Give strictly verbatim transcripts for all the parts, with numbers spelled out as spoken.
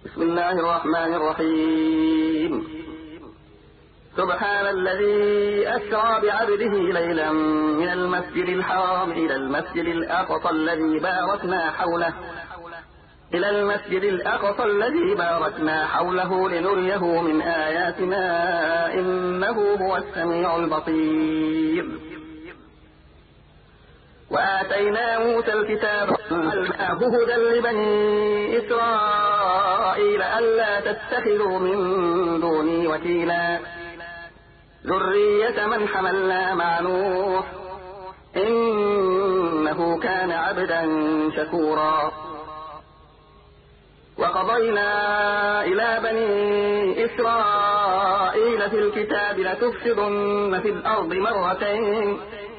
بسم الله الرحمن الرحيم. سبحان الذي أسرى بعبده ليلا من المسجد الحرام إلى المسجد الأقصى الذي باركنا حوله إلى المسجد الأقصى الذي باركنا حوله لنريه من آياتنا إنه هو السميع البصير. وآتينا موسى الكتاب وجعلناه هدى لبني إسرائيل ألا تتخذوا من دوني وكيلا ذرية من حملنا مع نوح إنه كان عبدا شكورا. وقضينا إلى بني إسرائيل في الكتاب لتفسدن في الأرض مرتين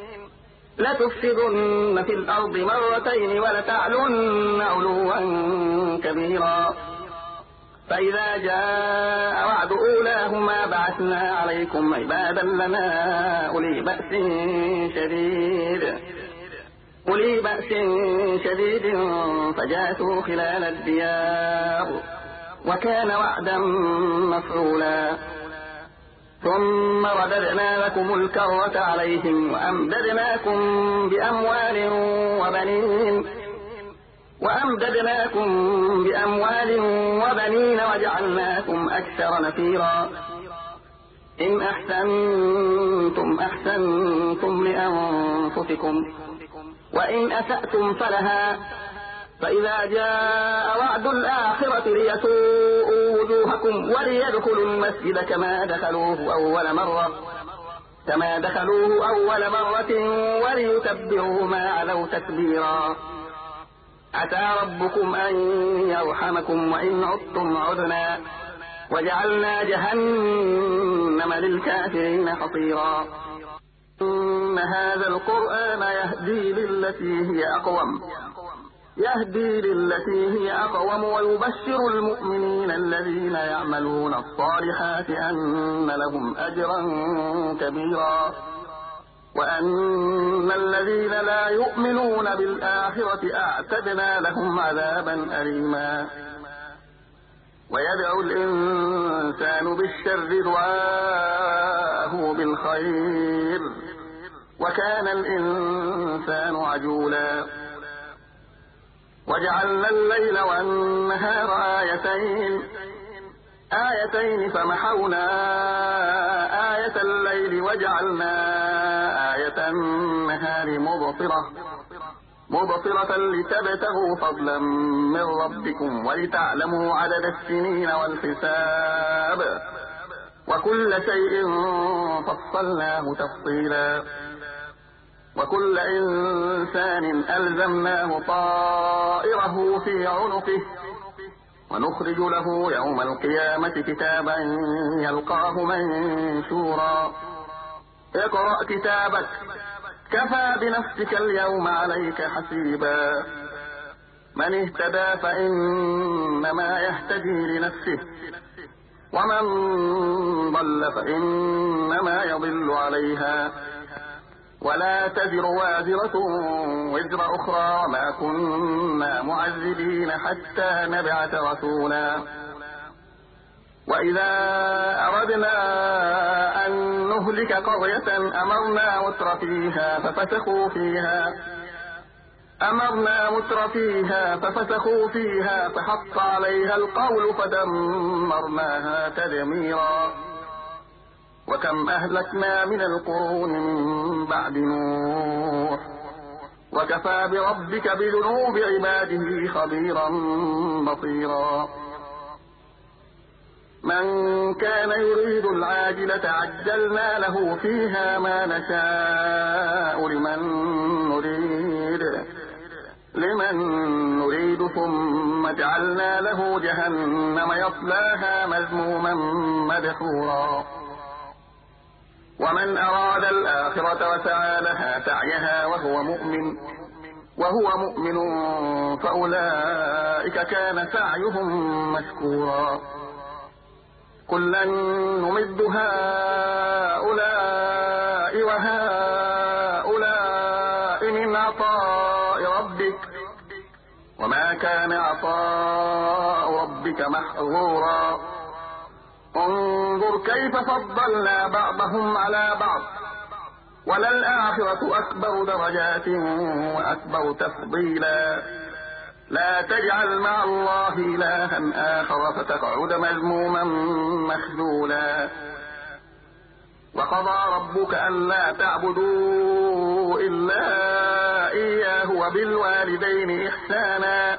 لتفسدن في الأرض مرتين ولتعلن علوا كبيرا. فإذا جاء وعد أولاهما بعثنا عليكم عبادا لنا أولي بأس شديد أولي بأس شديد فجاسوا خلال الديار وكان وعدا مفعولا. ثم رددنا لكم الكرة عليهم وأمددناكم بأموال وبنين وأمددناكم بأموال وبنين وجعلناكم أكثر نفيرا. إن أحسنتم أحسنتم لأنفسكم وإن أسأتم فلها. فإذا جاء وعد الآخرة ليسوءوا وجوهكم وليدخلوا المسجد كما دخلوه أول مرة كما دخلوه أول مرة وليتبروا ما علوا تتبيرا. عسى ربكم أن يرحمكم وإن عدتم عدنا وجعلنا جهنم للكافرين حصيرا. إن هذا القرآن يهدي للتي هي أقوم يهدي للتي هي أقوم ويبشر المؤمنين الذين يعملون الصالحات أن لهم أجرا كبيرا وأن الذين لا يؤمنون بالآخرة أعتدنا لهم عذابا أليما. ويدعو الإنسان بالشر دعاءه بالخير وكان الإنسان عجولا. وجعلنا الليل والنهار آيتين آيتين فمحونا آية الليل وجعلنا آية النهار مبصرة مبصرة لتبتغوا فضلا من ربكم ولتعلموا عدد السنين والحساب وكل شيء فصلناه تفصيلا. وكل إنسان ألزمناه طائره في عنقه ونخرج له يوم القيامة كتابا يلقاه منشورا. اقرأ كتابك كفى بنفسك اليوم عليك حسيبا. من اهتدى فإنما يهتدي لنفسه ومن ضل فإنما يضل عليها ولا تزر وازرة وزر أخرى وما كنا معذبين حتى نبعث رسولا. وإذا أردنا أن نهلك قرية أمرنا متر فيها ففسقوا فيها أمرنا متر فيها ففسقوا فيها فحق عليها القول فدمرناها تدميرا. وكم أهلكنا من القرون من بعد نوح وكفى بربك بذنوب عباده خبيرا بصيرا. من كان يريد العاجلة عجلنا له فيها ما نشاء لمن نريد لمن نريد ثم جعلنا له جهنم يصلاها مذموما مدحورا. ومن أراد الآخرة وسعى لها سعيها وهو مؤمن وهو مؤمن فأولئك كان سعيهم مشكورا. كلا نمد هؤلاء وهؤلاء من عطاء ربك وما كان عطاء ربك ربك محظورا انظر كيف فضلنا بعضهم على بعض وللآخرة أكبر درجات وأكبر تفضيلا لا تجعل مع الله إلها آخر فتقعد مذموما مخذولا وقضى ربك ألا تعبدوا إلا إياه وبالوالدين إحسانا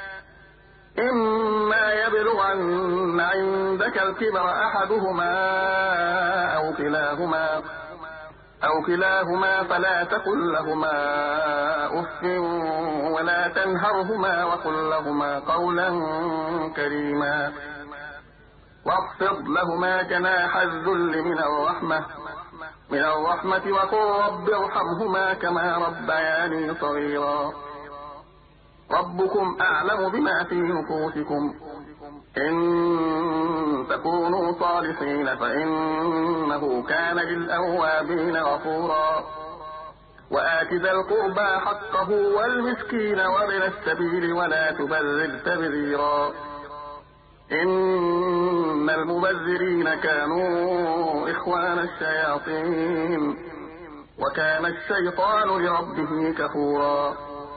إما يبلغن عندك الكبر أحدهما أو كلاهما أو كلاهما فلا تقل لهما أف ولا تنهرهما وقل لهما قولا كريما واخفض لهما جناح الذل من الرحمة من الرحمة وقل رب ارحمهما كما ربياني صغيرا ربكم أعلم بما في نفوسكم إن تكونوا صالحين فإنه كان للأوابين غفورا وآت ذا القربى حقه والمسكين وابن السبيل ولا تبذر تبذيرا إن المبذرين كانوا إخوان الشياطين وكان الشيطان لربه كفورا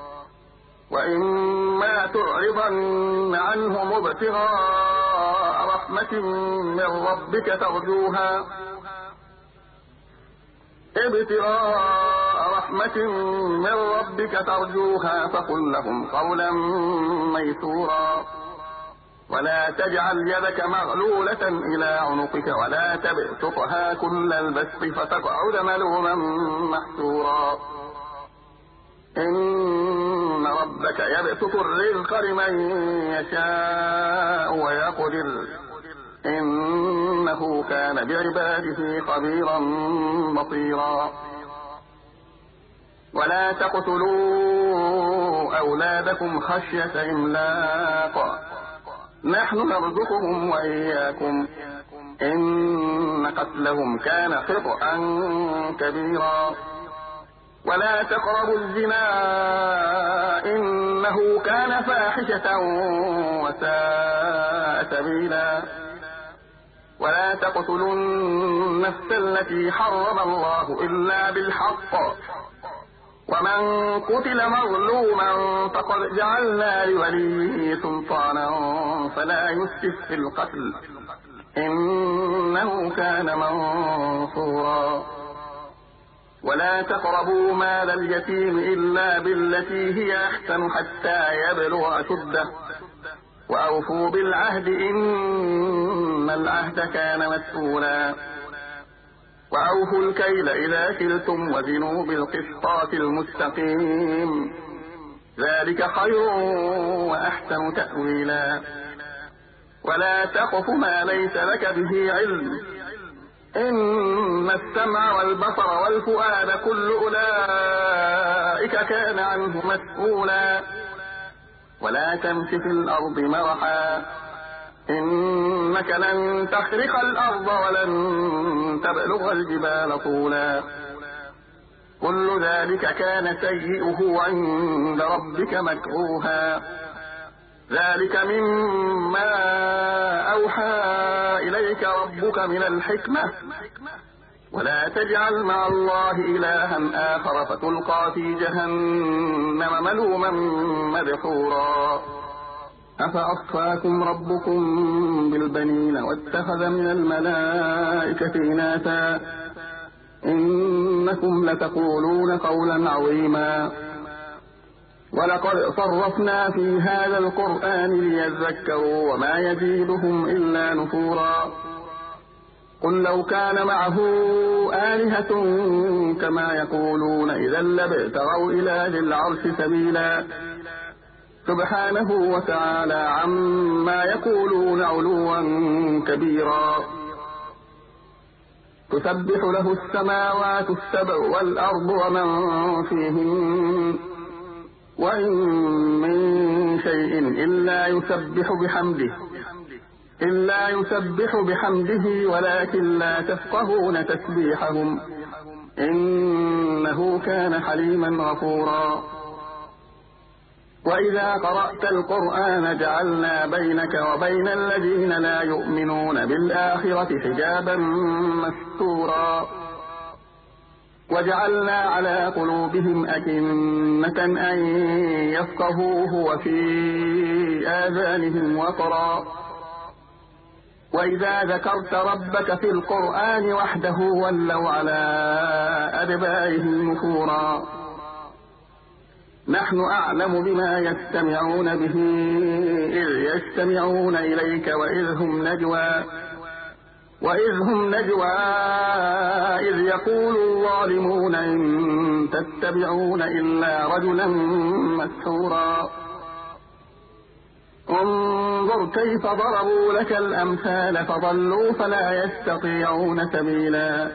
وإما تعرضن عنهم ابتغاء رحمة من ربك ترجوها ابتغاء رحمة من ربك ترجوها فقل لهم قولا ميسورا ولا تجعل يدك مغلولة إلى عنقك ولا تبسطها كل البسط فتقعد ملوما محسورا إن ربك يبسط الرزق لمن يشاء ويقدر إنه كان بعباده خبيرا بصيرا ولا تقتلوا أولادكم خشية إملاق نحن نرزقهم وإياكم إن قتلهم كان خطأ كبيرا ولا تقربوا الزنا إنه كان فاحشة وساء سبيلا ولا تقتلوا النفس التي حرم الله إلا بالحق ومن قتل مظلوما فقد جعلنا لوليه سلطانا فلا يسرف في القتل إنه كان منصورا ولا تقربوا مال اليتيم إلا بالتي هي أحسن حتى يبلغ أشده وأوفوا بالعهد إن العهد كان مسؤولا وأوفوا الكيل إذا كلتم وزنوا بالقسطاس المستقيم ذلك خير وأحسن تأويلا ولا تقف ما ليس لك به علم إن السمع والبصر والفؤاد كل أولئك كان عنه مسؤولا ولا تمش في الأرض مرحا إنك لن تخرق الأرض ولن تبلغ الجبال طولا كل ذلك كان سيئه عند ربك مكروها ذلك مما أوحى إليك ربك من الحكمة ولا تجعل مع الله إلها آخر فتلقى في جهنم ملوما مدحورا أفأصفاكم ربكم بالبنين واتخذ من الملائكة إناثا إنكم لتقولون قولا عظيما ولقد صرفنا في هذا القرآن ليذكروا وما يزيدهم إلا نفورا قل لو كان معه آلهة كما يقولون إذا لابتغوا إلى ذي العرش سبيلا سبحانه وتعالى عما يقولون علوا كبيرا تسبح له السماوات السبع والأرض ومن فيهن وإن من شيء إلا يسبح بحمده إلا يسبح بحمده ولكن لا تفقهون تسبيحهم إنه كان حليما غفورا وإذا قرأت القرآن جعلنا بينك وبين الذين لا يؤمنون بالآخرة حجابا مستورا وجعلنا على قلوبهم أكنة أن يفقهوه وفي آذانهم وقرا وإذا ذكرت ربك في القرآن وحده ولوا على أدبارهم نفورا نحن أعلم بما يستمعون به إذ يستمعون إليك وإذ هم نجوى وإذ هم نجوى إذ يقول الظالمون إن تتبعون إلا رجلا مسحورا انظر كيف ضربوا لك الأمثال فضلوا فلا يستطيعون سبيلا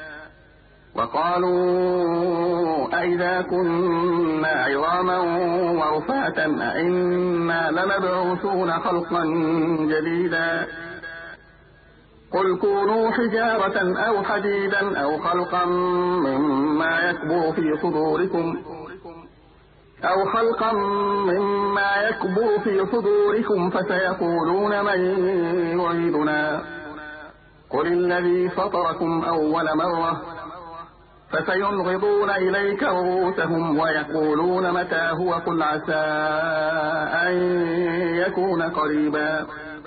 وقالوا أئذا كنا عظاما ورفاتا أئنا لمبعوثون خلقا جديدا قل كونوا حجارة أو حديدا أو خلقا مما يكبر في صدوركم أو خلقا مما يكبر في صدوركم فسيقولون من يعيدنا قل الذي فطركم أول مرة فسينغضون إليك رؤوسهم ويقولون متى هو قل عسى أن يكون قريبا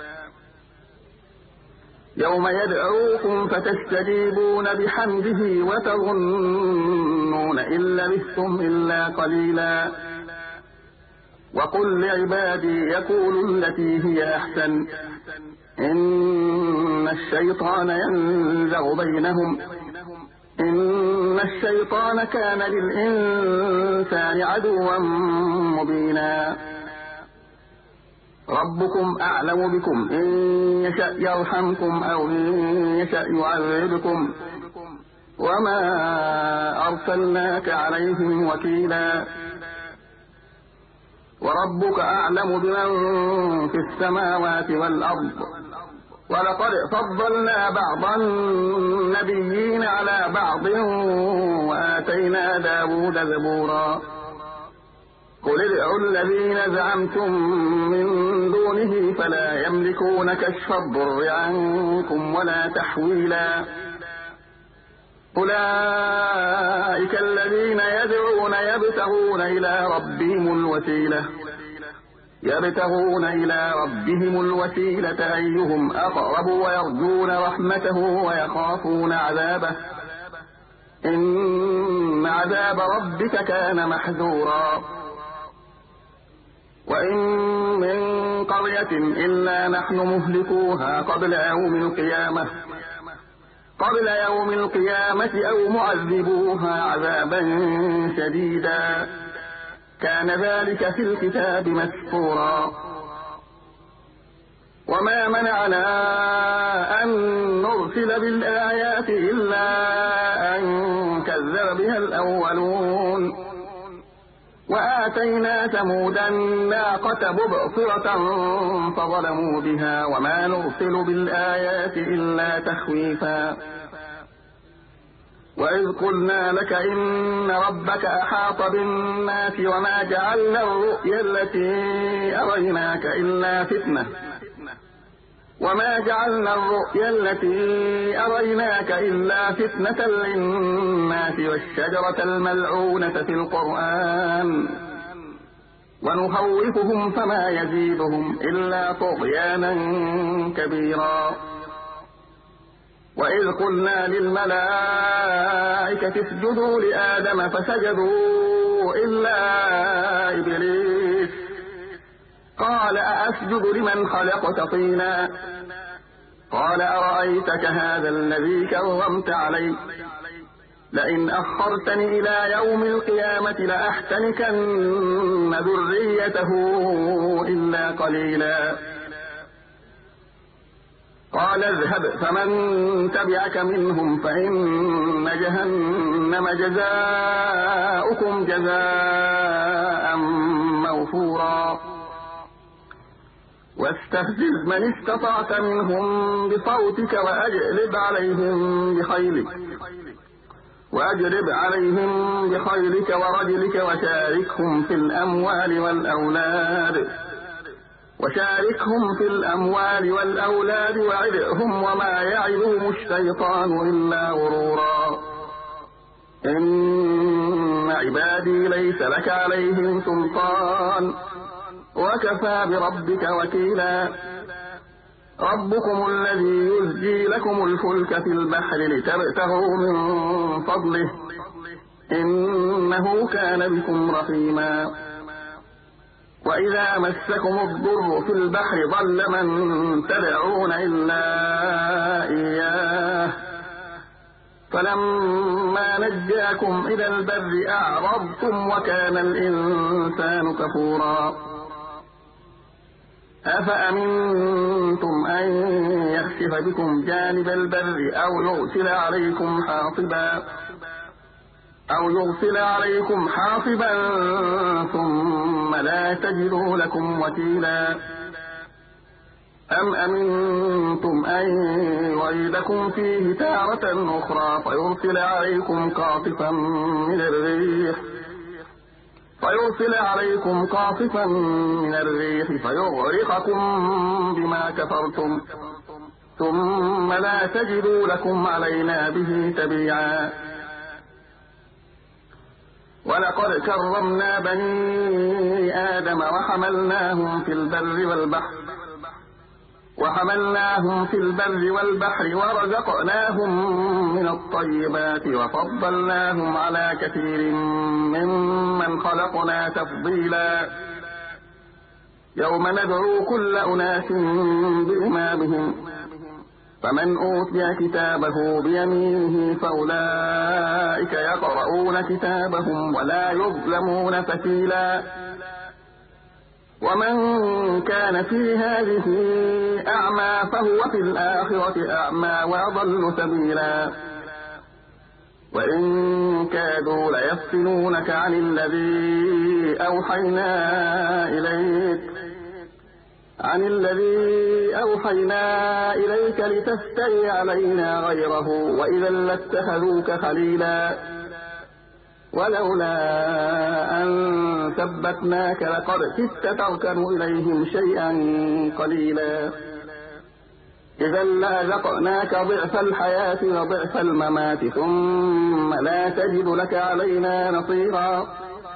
يوم يدعوكم فتستجيبون بحمده وتظنون إن لبثتم إلا قليلا وقل لعبادي يقولوا التي هي أحسن إن الشيطان ينزغ بينهم إن الشيطان كان للإنسان عدوا مبينا ربكم أعلم بكم إن يشأ يرحمكم أو إن يشأ يعذبكم وما أرسلناك عليهم وكيلا وربك أعلم بمن في السماوات والأرض ولقد فضلنا بعض النبيين على بعض وآتينا داود زبورا قل ادعوا الذين زعمتم من دونه فلا يملكون كشف الضر عنكم ولا تحويلا أولئك الذين يدعون يبتغون إلى ربهم الوسيلة يبتغون إلى ربهم الوسيلة أيهم أقرب ويرجون رحمته ويخافون عذابه إن عذاب ربك كان محذورا وإن من قرية إلا نحن مهلكوها قبل يوم القيامة قبل يوم القيامة أو معذبوها عذابا شديدا كان ذلك في الكتاب مسطورا وما منعنا أن نرسل بالآيات إلا أن كذب بها الأولون وآتينا ثمود الناقة مبصرة فظلموا بها وما نرسل بالآيات إلا تخويفا وإذ قلنا لك إن ربك أحاط بالناس وما جعلنا الرؤيا التي أريناك إلا فتنة وما جعلنا الرؤيا التي أريناك إلا فتنة للناس والشجرة الملعونة في القرآن ونخوفهم فما يزيدهم إلا طغيانا كبيرا وإذ قلنا للملائكة اسجدوا لآدم فسجدوا إلا إبليس قال أأسجد لمن خلقت طينا قال أرأيتك هذا الذي كرمت علي لئن أخرتني إلى يوم القيامة لأحتنكن ذريته إلا قليلا قال اذهب فمن تبعك منهم فإن جهنم جزاؤكم جزاء موفورا واستفزز من استطعت منهم بصوتك وأجلب عليهم بخيلك وأجلب عليهم بخيلك ورجلك وشاركهم في الأموال والأولاد وشاركهم في الأموال والأولاد وعدهم وما يعدهم الشيطان إلا غرورا إن عبادي ليس لك عليهم سلطان وكفى بربك وكيلا ربكم الذي يزجي لكم الفلك في البحر لتبتغوا من فضله إنه كان بكم رحيما وإذا مسكم الضر في البحر ضل من تدعون إلا إياه فلما نجاكم إلى البر أعرضتم وكان الإنسان كفورا أفأمنتم أن يخسف بكم جانب البر أو يرسل عليكم حاصبا أو يرسل عليكم حاصبا ثم لا تجدوا لكم وكيلا أم أمنتم أن يعيدكم فيه تارة أخرى فيرسل عليكم قاصفا من الريح فيرسل عليكم قاصفا من الريح فيغرقكم بما كفرتم ثم لا تجدوا لكم علينا به تبيعا ولقد كرمنا بني آدم وحملناهم في البر والبحر وحملناهم في البر والبحر ورزقناهم من الطيبات وفضلناهم على كثير ممن خلقنا تفضيلا يوم ندعو كل أناس بإمامهم فمن أوتي كتابه بيمينه فأولئك يقرؤون كتابهم ولا يظلمون فتيلا ومن كان في هذه أعمى فهو في الآخرة أعمى وأضل سبيلا وإن كادوا ليفتنونك عن الذي أوحينا إليك عن الذي أوحينا إليك لتفتري علينا غيره وإذا لاتخذوك خليلا ولولا أن ثبتناك لقد كدت تركن إليهم شيئا قليلا إذا لأذقناك ضعف الحياة وضعف الممات ثم لا تجد لك علينا نصيرا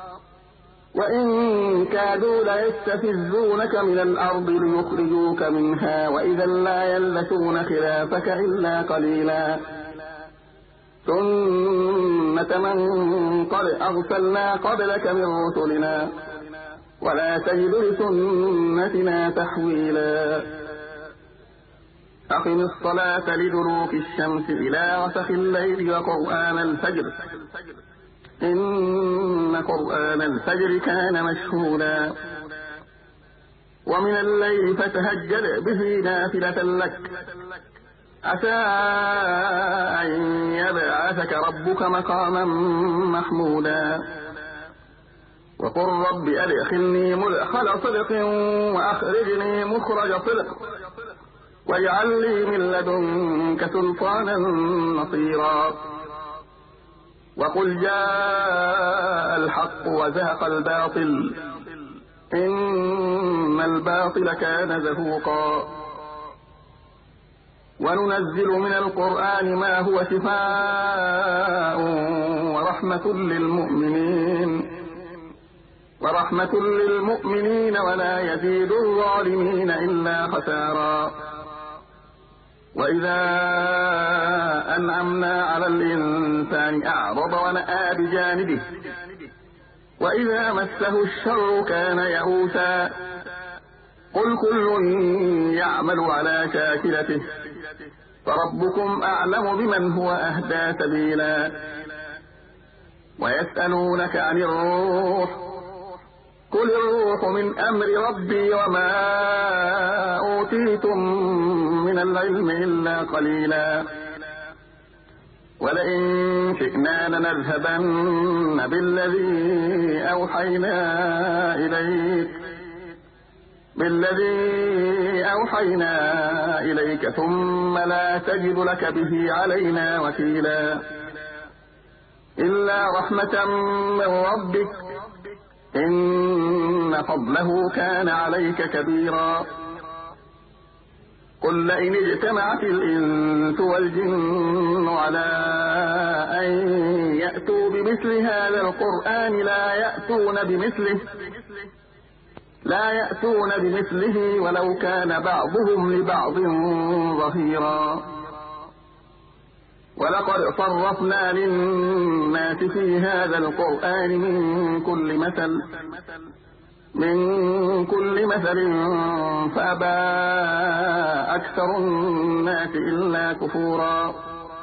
وإن كادوا ليستفزونك من الأرض ليخرجوك منها وإذا لا يلبثون خلافك إلا قليلا سنة من قد أرسلنا قبلك من رسلنا ولا تجد لسنتنا تحويلا أقم الصلاة لدلوك الشمس إلى غسق الليل وقرآن الفجر إن قرآن الفجر كان مشهودا ومن الليل فتهجد به نافلة لك عسى أن يبعثك ربك مقاما محمودا وقل رب أدخلني مدخل صدق وأخرجني مخرج صدق واجعل لي من لدنك سلطانا نصيرا وقل جاء الحق وزهق الباطل إن الباطل كان زهوقا وننزل من القرآن ما هو شفاء ورحمة للمؤمنين ورحمة للمؤمنين ولا يزيد الظالمين إلا خسارا وإذا أنعمنا على الإنسان أعرض ونأى بجانبه وإذا مسه الشر كان يئوسا قل كل يعمل على شاكلته فربكم أعلم بمن هو أهدى سبيلا ويسألونك عن الروح قل الروح من أمر ربي وما أوتيتم من العلم إلا قليلا ولئن شئنا لنذهبن بالذي أوحينا إليك بالذي أوحينا إليك ثم لا تجد لك به علينا وكيلا إلا رحمة من ربك إن فضله كان عليك كبيرا. قل لئن اجتمعت الإنس والجن على أن يأتوا بمثل هذا القرآن لا يأتون بمثله لا يأتون بمثله ولو كان بعضهم لبعض ظهيرا. ولقد صرفنا للناس في هذا القرآن من كل مثل من كل مثل فأبى أكثر الناس إلا كفورا.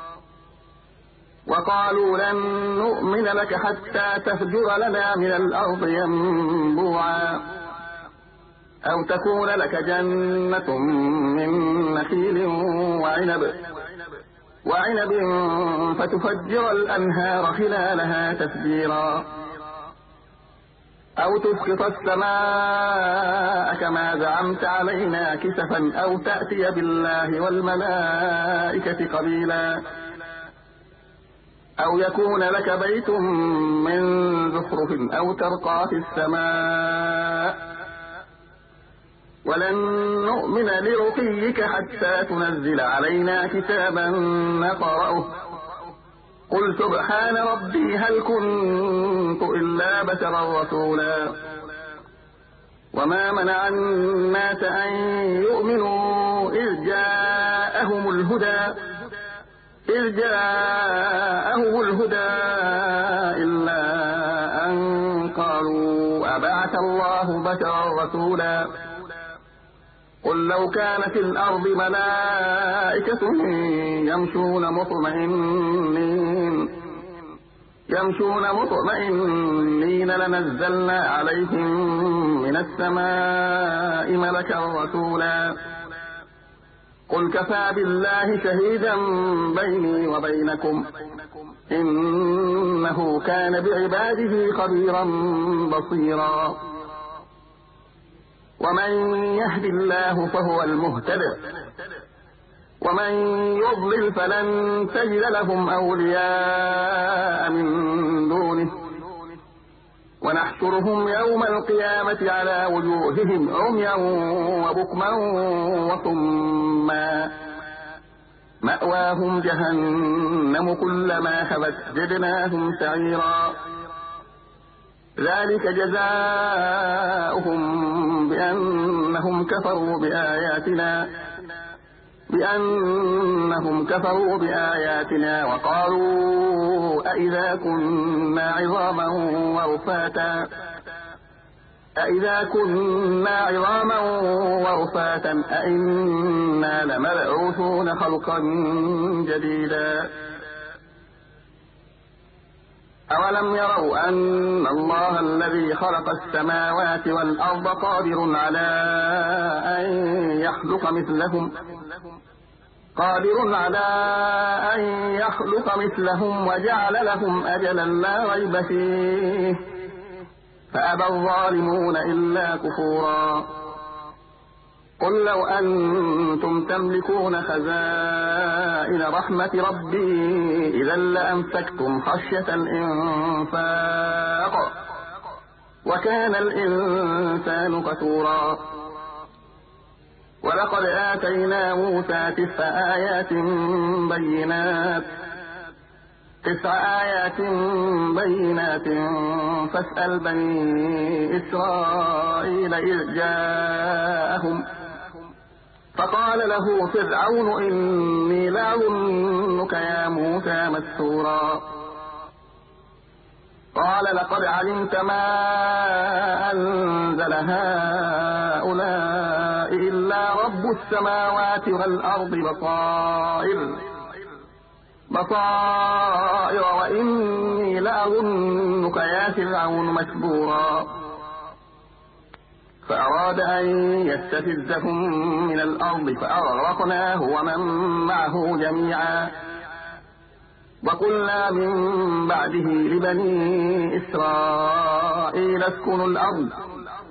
وقالوا لن نؤمن لك حتى تفجر لنا من الأرض ينبوعا أو تكون لك جنة من نخيل وعنب وعنب فتفجر الأنهار خلالها تفجيرا أو تسقط السماء كما زعمت علينا كسفا أو تأتي بالله والملائكة قبيلا أو يكون لك بيت من زخرف أو ترقى في السماء ولن نؤمن لرقيك حتى تنزل علينا كتابا نقرأه قل سبحان ربي هل كنت إلا بشرا رسولا. وما منع الناس أن يؤمنوا إذ جاءهم الهدى إذ جاءهم الهدى إلا أن قالوا أبعث الله بشرا رسولا. قل لو كان في الأرض ملائكة يمشون مطمئنين يمشون مطمئنين لنزلنا عليهم من السماء ملكا رسولا. قل كفى بالله شهيدا بيني وبينكم إنه كان بعباده خبيرا بصيرا. ومن يهد الله فهو المهتد ومن يضلل فلن تجد لهم أولياء من دونه ونحشرهم يوم القيامة على وجوههم عميا وبكما وصما مأواهم جهنم كلما خبت زدناهم سعيرا. ذلك جزاؤهم بأنهم كفروا بآياتنا بأنهم كفروا بآياتنا وقالوا أئذا كنا عظاما ورفاتا أئذا كنا عظاما ورفاتا أئنا لمبعوثون خلقا جديدا. أولم يروا أن الله الذي خلق السماوات والأرض قادر على أن يخلق مثلهم قادر على أن يخلق مثلهم وجعل لهم أجلا لا ريب فيه فأبى الظالمون إلا كفورا. قل لو أنتم تملكون خزائن رحمة ربي إذا لأمسكتم خشية الإنفاق وكان الإنسان كفورا. ولقد آتينا موسى تسع آيات بينات تسع آيات بينات فاسأل بني إسرائيل إذ جاءهم فقال له فرعون إني لأظنك يا موسى مسحورا. قال لقد علمت ما أنزل هؤلاء إلا رب السماوات والأرض بصائر بصائر وإني لأظنك يا فرعون مسحورا. فأراد أن يستفزهم من الأرض فأغرقناه ومن معه جميعا. وقلنا من بعده لبني إسرائيل اسكنوا الأرض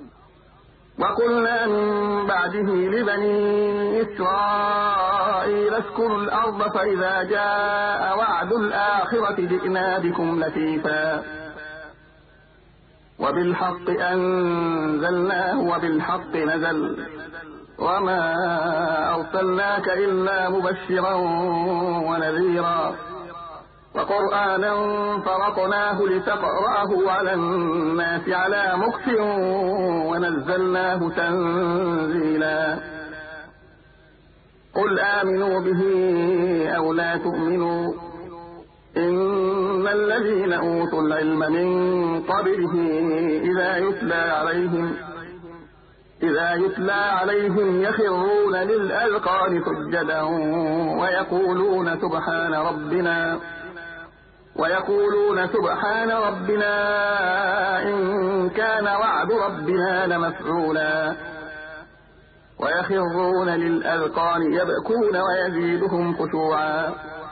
وقلنا من بعده لبني إسرائيل وتسكنوا الأرض فإذا جاء وعد الآخرة جئنا بكم لفيفا وبالحق أنزلناه وبالحق نزل وما أرسلناك إلا مبشرا ونذيرا وقرآنا فرقناه لتقرأه على الناس على مكث ونزلناه تنزيلا قل آمنوا به أو لا تؤمنوا إن الذين أوتوا العلم من قبله إذا يتلى عليهم إذا يتلى عليهم يخرون للأذقان سجدا ويقولون سبحان ربنا ويقولون سبحان ربنا إن كان وعد ربنا لمفعولا ويخرون للأذقان يبكون ويزيدهم خشوعا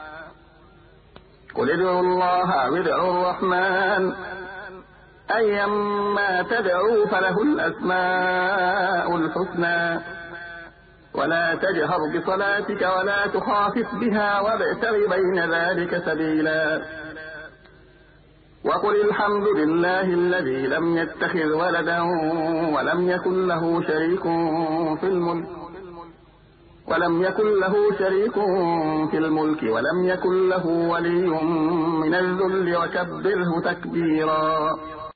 قل ادعوا الله أو ادعوا الرحمن أيما تدعوا فله الأسماء الحسنى ولا تجهر بصلاتك ولا تخافت بها وابتغ بين ذلك سبيلا وقل الحمد لله الذي لم يتخذ ولدا ولم يكن له شريك في الملك ولم يكن له شريك في الملك ولم يكن له ولي من الذل وكبره تكبيرا